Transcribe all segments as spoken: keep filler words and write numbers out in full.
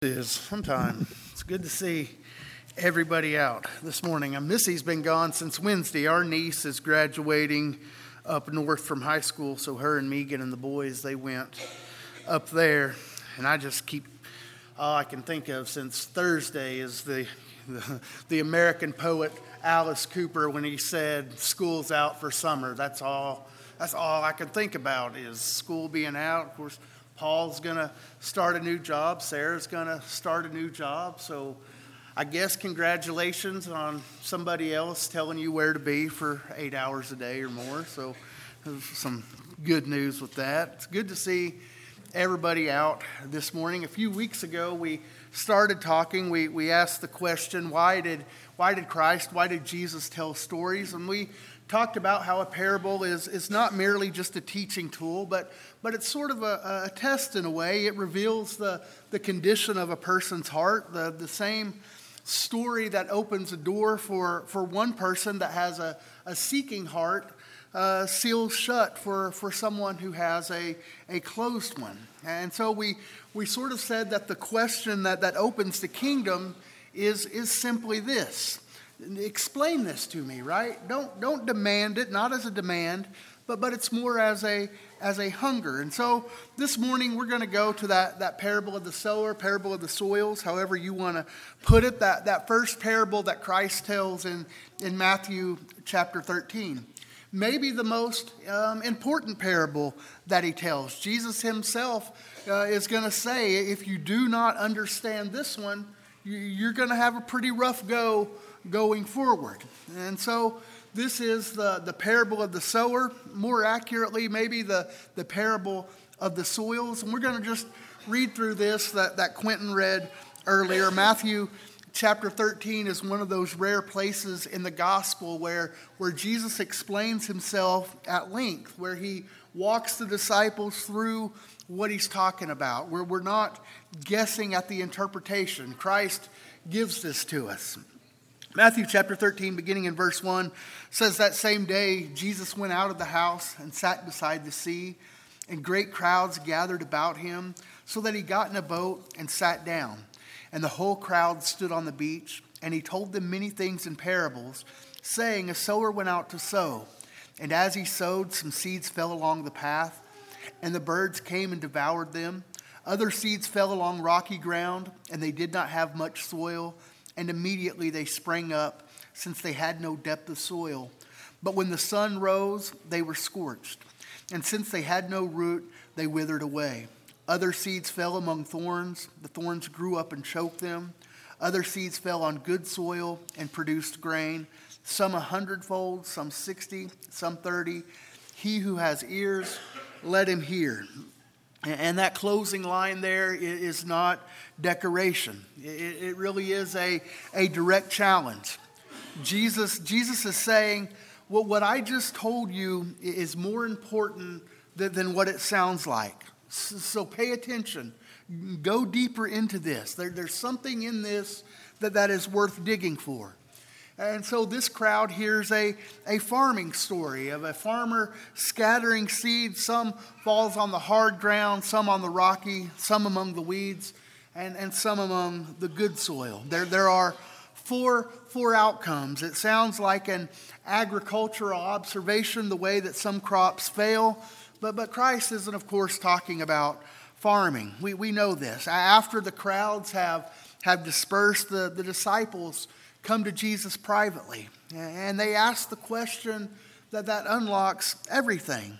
It is sometime. It's good to see everybody out this morning. And Missy's been gone since Wednesday. Our niece is graduating up north from high school, so her and Megan and the boys, they went up there. And I just keep, all I can think of since Thursday is the the, the American poet Alice Cooper when he said, "School's out for summer." That's all. That's all I can think about is school being out. Of course, Paul's going to start a new job. Sarah's going to start a new job. So I guess congratulations on somebody else telling you where to be for eight hours a day or more. So there's some good news with that. It's good to see everybody out this morning. A few weeks ago, we started talking. We we asked the question, why did why did Christ, why did Jesus tell stories? And we talked about how a parable is, is not merely just a teaching tool, but but it's sort of a, a test in a way. It reveals the, the condition of a person's heart. The, the same story that opens a door for, for one person that has a, a seeking heart uh, seals shut for, for someone who has a, a closed one. And so we we sort of said that the question that, that opens the kingdom is is simply this. Explain this to me, right? Don't don't demand it, not as a demand, but but it's more as a as a hunger. And so this morning we're going to go to that, that parable of the sower, parable of the soils, however you want to put it, that, that first parable that Christ tells in, in Matthew chapter thirteen. Maybe the most um, important parable that he tells. Jesus himself uh, is going to say, if you do not understand this one, you, you're going to have a pretty rough go going forward. And so this is the, the parable of the sower, more accurately, maybe the, the parable of the soils. And we're going to just read through this that, that Quentin read earlier. Matthew chapter thirteen is one of those rare places in the gospel where, where Jesus explains himself at length, where he walks the disciples through what he's talking about, where we're not guessing at the interpretation. Christ gives this to us. Matthew chapter thirteen, beginning in verse one, says that same day Jesus went out of the house and sat beside the sea, and great crowds gathered about him, so that he got in a boat and sat down. And the whole crowd stood on the beach, and he told them many things in parables, saying, a sower went out to sow. And as he sowed, some seeds fell along the path, and the birds came and devoured them. Other seeds fell along rocky ground, and they did not have much soil. And immediately they sprang up, since they had no depth of soil. But when the sun rose, they were scorched. And since they had no root, they withered away. Other seeds fell among thorns. The thorns grew up and choked them. Other seeds fell on good soil and produced grain, some a hundredfold, some sixty, some thirty. He who has ears, let him hear. And that closing line there is not decoration. It really is a, a direct challenge. Jesus, Jesus is saying, well, what I just told you is more important than, than what it sounds like. So pay attention. Go deeper into this. There, there's something in this that, that is worth digging for. And so this crowd hears a, a farming story of a farmer scattering seeds. Some falls on the hard ground, some on the rocky, some among the weeds, and, and some among the good soil. There, there are four, four outcomes. It sounds like an agricultural observation, the way that some crops fail. But, but Christ isn't, of course, talking about farming. We, we know this. After the crowds have, have dispersed, the, the disciples come to Jesus privately, and they ask the question that, that unlocks everything.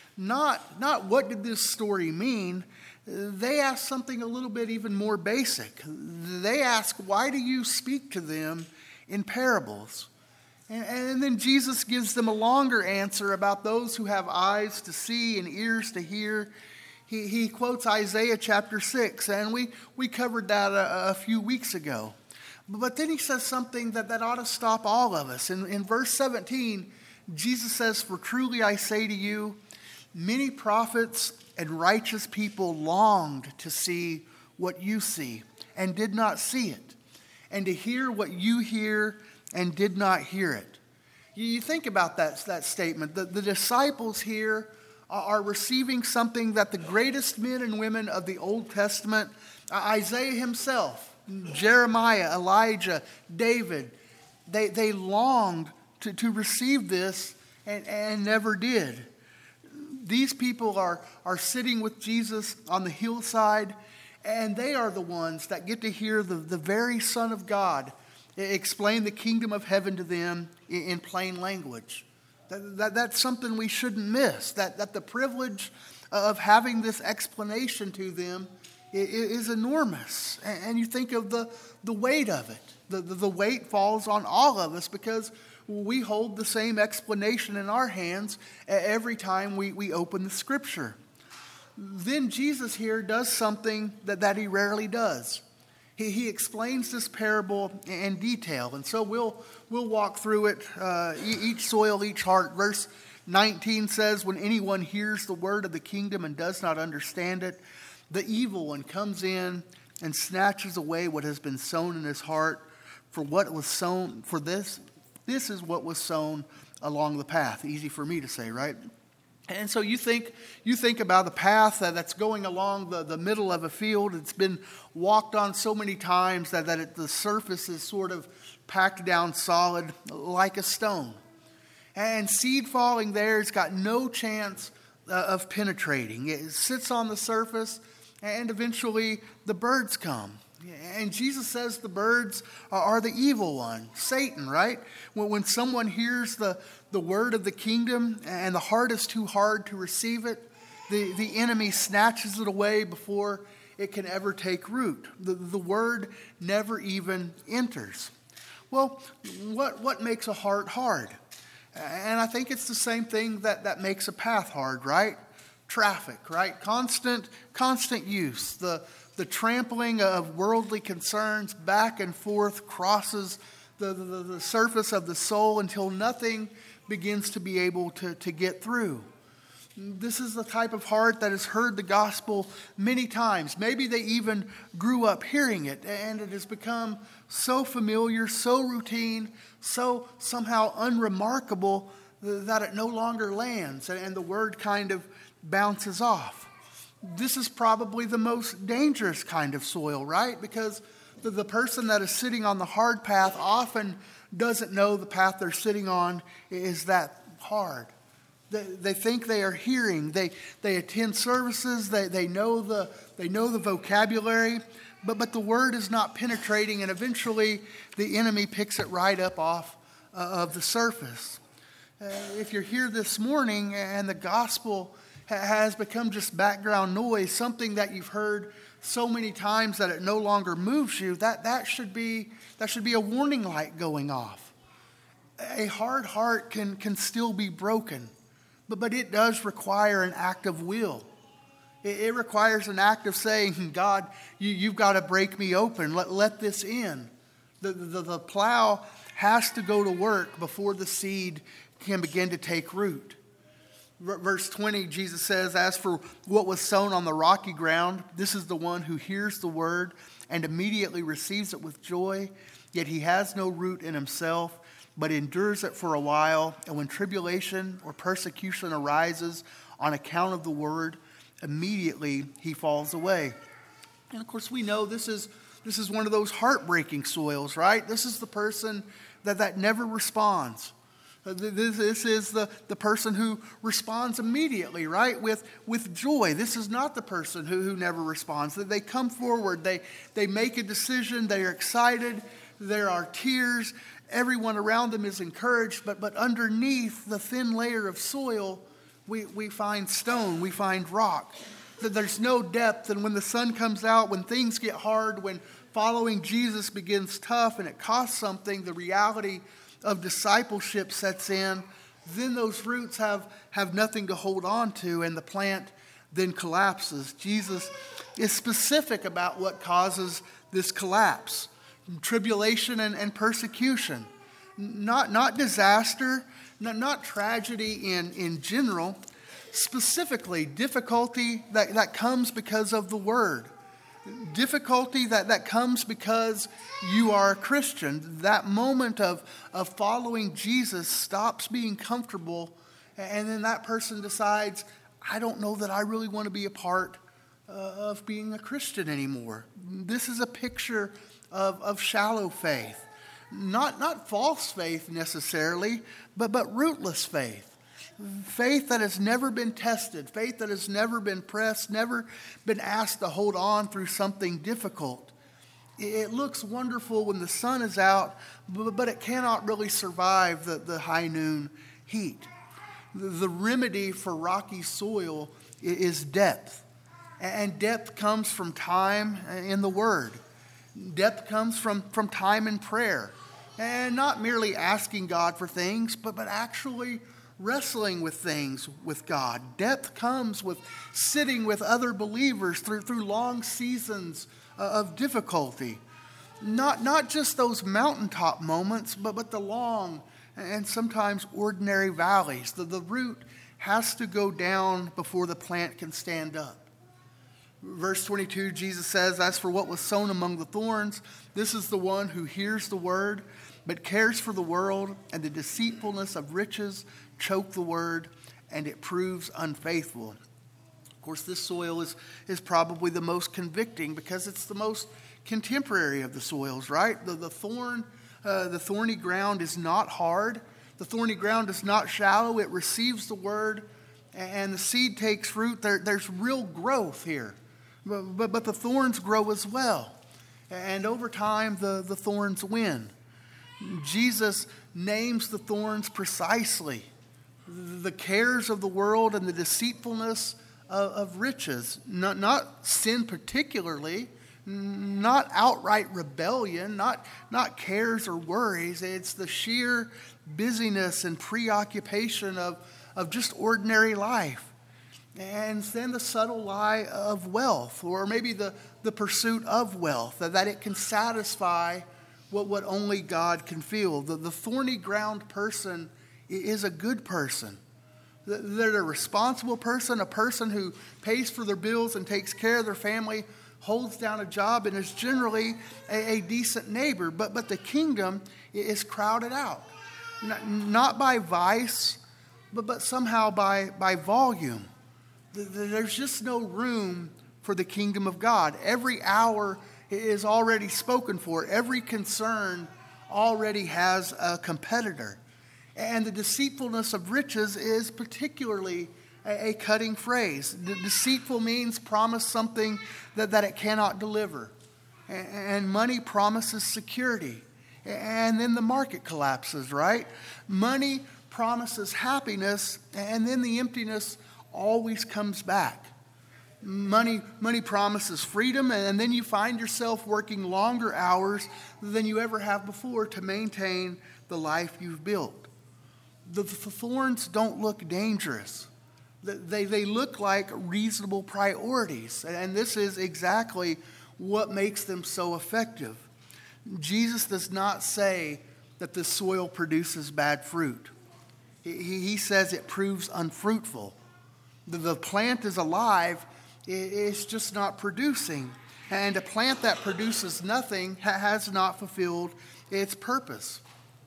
Not, not what did this story mean? They ask something a little bit even more basic. They ask, why do you speak to them in parables? And, and then Jesus gives them a longer answer about those who have eyes to see and ears to hear. He, he quotes Isaiah chapter six, and we, we covered that a, a few weeks ago. But then he says something that, that ought to stop all of us. In, in verse seventeen, Jesus says, for truly I say to you, many prophets and righteous people longed to see what you see and did not see it, and to hear what you hear and did not hear it. You think about that, that statement. The, the disciples here are receiving something that the greatest men and women of the Old Testament Isaiah himself, Jeremiah, Elijah, David, they, they longed to, to receive this and, and never did. These people are, are sitting with Jesus on the hillside, and they are the ones that get to hear the, the very Son of God explain the kingdom of heaven to them in, in plain language. That, that, that's something we shouldn't miss, that, that the privilege of having this explanation to them is enormous. And you think of the, the weight of it. The, the, the weight falls on all of us because we hold the same explanation in our hands every time we, we open the Scripture. Then Jesus here does something that, that he rarely does. He, he explains this parable in detail. And so we'll, we'll walk through it, uh, each soil, each heart. Verse nineteen says, when anyone hears the word of the kingdom and does not understand it, the evil one comes in and snatches away what has been sown in his heart. For what was sown, for this, this is what was sown along the path. Easy for me to say, right? And so you think you think about the path that's going along the, the middle of a field. It's been walked on so many times that, that it, the surface is sort of packed down solid like a stone. And seed falling there, it's got no chance uh, of penetrating. It sits on the surface, and eventually the birds come. And Jesus says the birds are the evil one, Satan, right? When, when someone hears the, the word of the kingdom and the heart is too hard to receive it, the, the enemy snatches it away before it can ever take root. The, the word never even enters. Well, what, what makes a heart hard? And I think it's the same thing that, that makes a path hard, right? Traffic, right? Constant, constant use. The The trampling of worldly concerns back and forth crosses the, the, the surface of the soul until nothing begins to be able to, to get through. This is the type of heart that has heard the gospel many times. Maybe they even grew up hearing it, and it has become so familiar, so routine, so somehow unremarkable that it no longer lands, and the word kind of bounces off. This is probably the most dangerous kind of soil, right? Because the, the person that is sitting on the hard path often doesn't know the path they're sitting on is that hard. They, they think they are hearing. They they attend services. They they know the they know the vocabulary, but but the word is not penetrating, and eventually the enemy picks it right up off uh, of the surface. Uh, if you're here this morning and the gospel has become just background noise, something that you've heard so many times that it no longer moves you, that, that should be that should be a warning light going off. A hard heart can, can still be broken, but, but it does require an act of will. It, it requires an act of saying, God, you, you've got to break me open. Let, let this in. The, the, the plow has to go to work before the seed can begin to take root. Verse twenty, Jesus says, as for what was sown on the rocky ground, this is the one who hears the word and immediately receives it with joy, yet he has no root in himself, but endures it for a while. And when tribulation or persecution arises on account of the word, immediately he falls away. And of course, we know this is this is one of those heartbreaking soils, right? This is the person that, that never responds. This, this is the, the person who responds immediately, right, with, with joy. This is not the person who, who never responds. They come forward, they, they make a decision, they are excited, there are tears, everyone around them is encouraged, but, but underneath the thin layer of soil, we, we find stone, we find rock. There's no depth, and when the sun comes out, when things get hard, when following Jesus begins tough and it costs something, the reality of discipleship sets in, then those roots have, have nothing to hold on to, and the plant then collapses. Jesus is specific about what causes this collapse. Tribulation and, and persecution. Not, not disaster, not, not tragedy in, in general. Specifically, difficulty that, that comes because of the word. Difficulty that, that comes because you are a Christian. That moment of, of following Jesus stops being comfortable, and then that person decides, I don't know that I really want to be a part uh, of being a Christian anymore. This is a picture of, of shallow faith. Not, not false faith necessarily, but, but rootless faith. Faith that has never been tested, faith that has never been pressed, never been asked to hold on through something difficult. It looks wonderful when the sun is out, but it cannot really survive the, the high noon heat. The remedy for rocky soil is depth. And depth comes from time in the Word. Depth comes from, from time in prayer. And not merely asking God for things, but, but actually wrestling with things with God. Depth comes with sitting with other believers through, through long seasons of difficulty. Not, not just those mountaintop moments, but, but the long and sometimes ordinary valleys. The, the root has to go down before the plant can stand up. Verse twenty-two, Jesus says, "As for what was sown among the thorns, this is the one who hears the word, but cares for the world, and the deceitfulness of riches choke the word, and it proves unfaithful." Of course, this soil is, is probably the most convicting because it's the most contemporary of the soils, right? The, the thorn, uh, the thorny ground is not hard. The thorny ground is not shallow. It receives the word, and the seed takes root. There, there's real growth here. But, but, but the thorns grow as well. And over time, the, the thorns win. Jesus names the thorns precisely. The cares of the world and the deceitfulness of, of riches. Not, not sin particularly, not outright rebellion, not, not cares or worries. It's the sheer busyness and preoccupation of, of just ordinary life. And then the subtle lie of wealth, or maybe the, the pursuit of wealth, that it can satisfy what, what only God can feel. The, the thorny ground person is a good person. They're a responsible person, a person who pays for their bills and takes care of their family, holds down a job, and is generally a, a decent neighbor. But, but the kingdom is crowded out, not, not by vice, but, but somehow by, by volume. There's just no room for the kingdom of God. Every hour is already spoken for. Every concern already has a competitor. And the deceitfulness of riches is particularly a, a cutting phrase. De- deceitful means promise something that, that it cannot deliver. And, and money promises security. And then the market collapses, right? Money promises happiness, and then the emptiness always comes back. Money, money promises freedom, and then you find yourself working longer hours than you ever have before to maintain the life you've built. The, the thorns don't look dangerous. They, they look like reasonable priorities, and this is exactly what makes them so effective. Jesus does not say that the soil produces bad fruit. He, he says it proves unfruitful. The, the plant is alive, it's just not producing. And a plant that produces nothing has not fulfilled its purpose.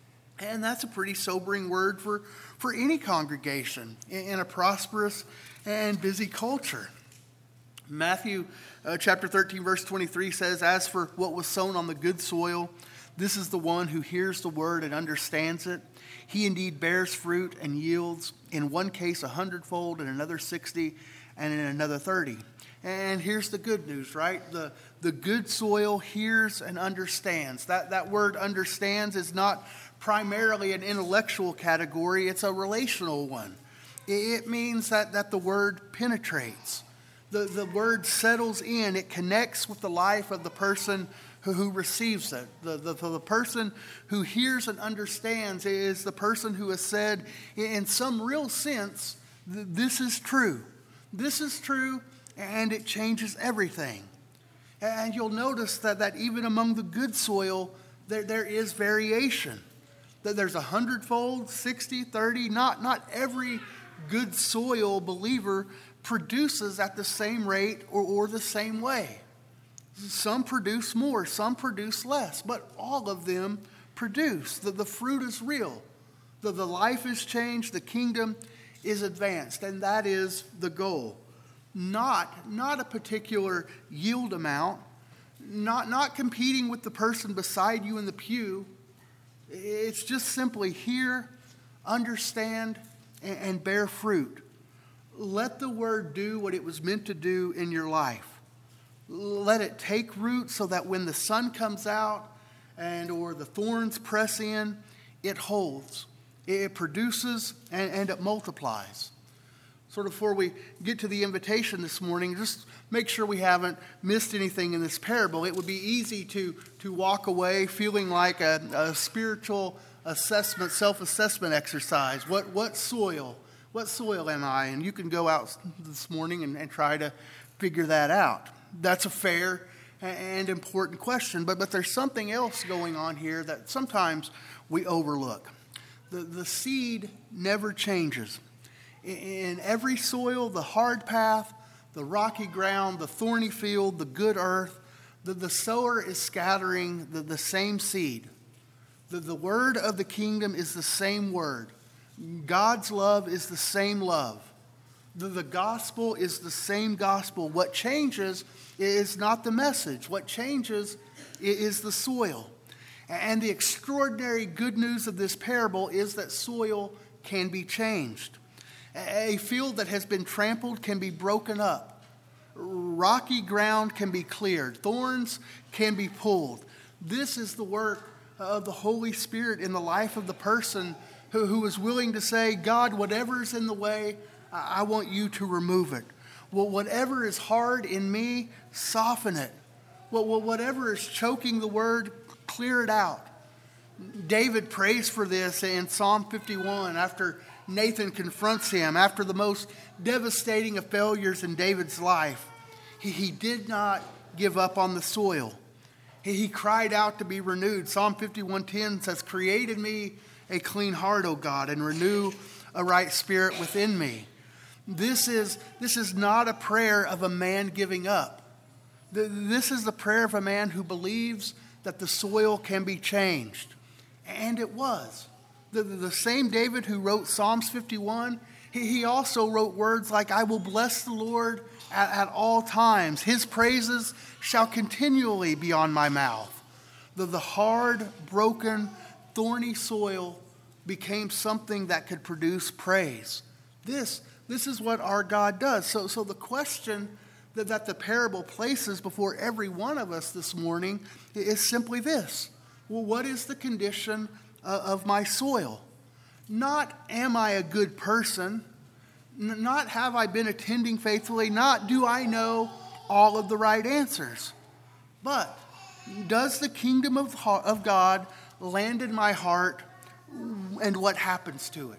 And that's a pretty sobering word for, for any congregation in a prosperous and busy culture. Matthew uh, chapter thirteen, verse twenty-three says, "As for what was sown on the good soil, this is the one who hears the word and understands it. He indeed bears fruit and yields, in one case a hundredfold, in another sixty, and in another thirty." And here's the good news, right? The, the good soil hears and understands. That, that word understands is not primarily an intellectual category, it's a relational one. It means that, that the word penetrates. The, the word settles in. It connects with the life of the person who, who receives it. The, the, the person who hears and understands is the person who has said, in some real sense, this is true. This is true, and it changes everything. And you'll notice that, that even among the good soil, there, there is variation. That there's a hundredfold, sixty, thirty. Not, not every good soil believer produces at the same rate or, or the same way. Some produce more, some produce less, but all of them produce. The, the fruit is real. The, the life is changed, the kingdom is advanced, and that is the goal. Not, not a particular yield amount, not, not competing with the person beside you in the pew. It's just simply hear, understand, and, and bear fruit. Let the word do what it was meant to do in your life. Let it take root so that when the sun comes out and or the thorns press in, it holds. It produces and, and it multiplies. Sort of before we get to the invitation this morning, just make sure we haven't missed anything in this parable. It would be easy to, to walk away feeling like a, a spiritual assessment, self-assessment exercise. What, what soil? What soil am I? And you can go out this morning and, and try to figure that out. That's a fair and important question. But, but there's something else going on here that sometimes we overlook. The, the seed never changes. In every soil, the hard path, the rocky ground, the thorny field, the good earth, the, the sower is scattering the, the same seed. The, the word of the kingdom is the same word. God's love is the same love. The, the gospel is the same gospel. What changes is not the message. What changes is the soil. And the extraordinary good news of this parable is that soil can be changed. A field that has been trampled can be broken up. Rocky ground can be cleared. Thorns can be pulled. This is the work of the Holy Spirit in the life of the person who, who is willing to say, God, whatever's in the way, I want you to remove it. Well, whatever is hard in me, soften it. Well, whatever is choking the word, clear it out. David prays for this in Psalm fifty-one after Nathan confronts him after the most devastating of failures in David's life. He, he did not give up on the soil. He, he cried out to be renewed. Psalm fifty-one ten says, create in me a clean heart, O God, and renew a right spirit within me. This is, this is not a prayer of a man giving up. This is the prayer of a man who believes that the soil can be changed. And it was. The, the same David who wrote Psalms fifty-one, he, he also wrote words like, I will bless the Lord at, at all times. His praises shall continually be on my mouth. The, the hard, broken, thorny soil became something that could produce praise. This, this is what our God does. So, so the question that, that the parable places before every one of us this morning is simply this. Well, what is the condition of my soil? Not am I a good person, not have I been attending faithfully, not do I know all of the right answers, but does the kingdom of, of God land in my heart, and what happens to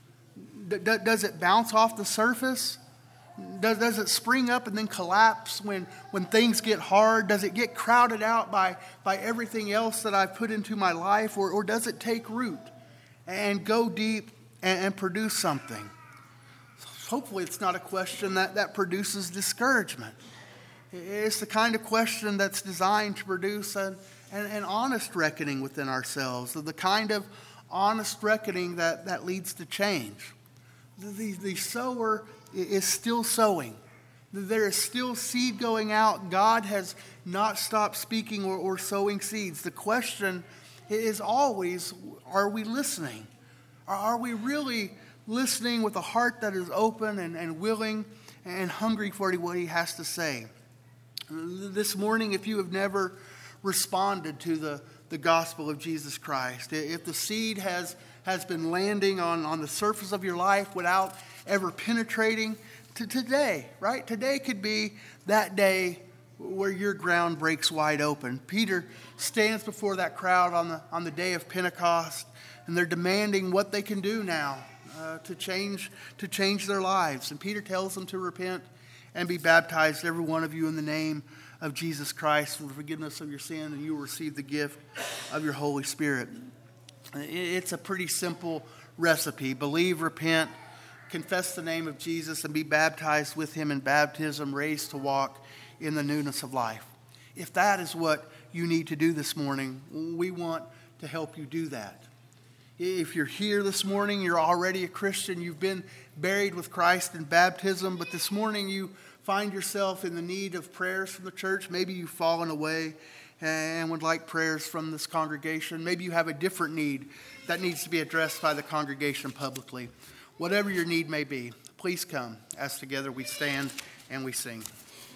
it? D- does it bounce off the surface? Does, does it spring up and then collapse when, when things get hard? Does it get crowded out by, by everything else that I've put into my life? Or, or does it take root and go deep and, and produce something? Hopefully it's not a question that, that produces discouragement. It's the kind of question that's designed to produce an, an, an honest reckoning within ourselves, the kind of honest reckoning that, that leads to change. The, the sower is still sowing. There is still seed going out. God has not stopped speaking or, or sowing seeds. The question is always, are we listening? Are we really listening with a heart that is open and, and willing and hungry for what he has to say? This morning, if you have never responded to the, the gospel of Jesus Christ, if the seed has, has been landing on, on the surface of your life without ever penetrating, to today, right? Today could be that day where your ground breaks wide open. Peter stands before that crowd on the on the day of Pentecost, and they're demanding what they can do now uh, to change to change their lives. And Peter tells them to repent and be baptized, every one of you, in the name of Jesus Christ for the forgiveness of your sin, and you will receive the gift of your Holy Spirit. It's a pretty simple recipe. Believe, repent, confess the name of Jesus, and be baptized with him in baptism, raised to walk in the newness of life. If that is what you need to do this morning, we want to help you do that. If you're here this morning, you're already a Christian, you've been buried with Christ in baptism, but this morning you find yourself in the need of prayers from the church, maybe you've fallen away and would like prayers from this congregation, maybe you have a different need that needs to be addressed by the congregation publicly. Whatever your need may be, please come as together we stand and we sing.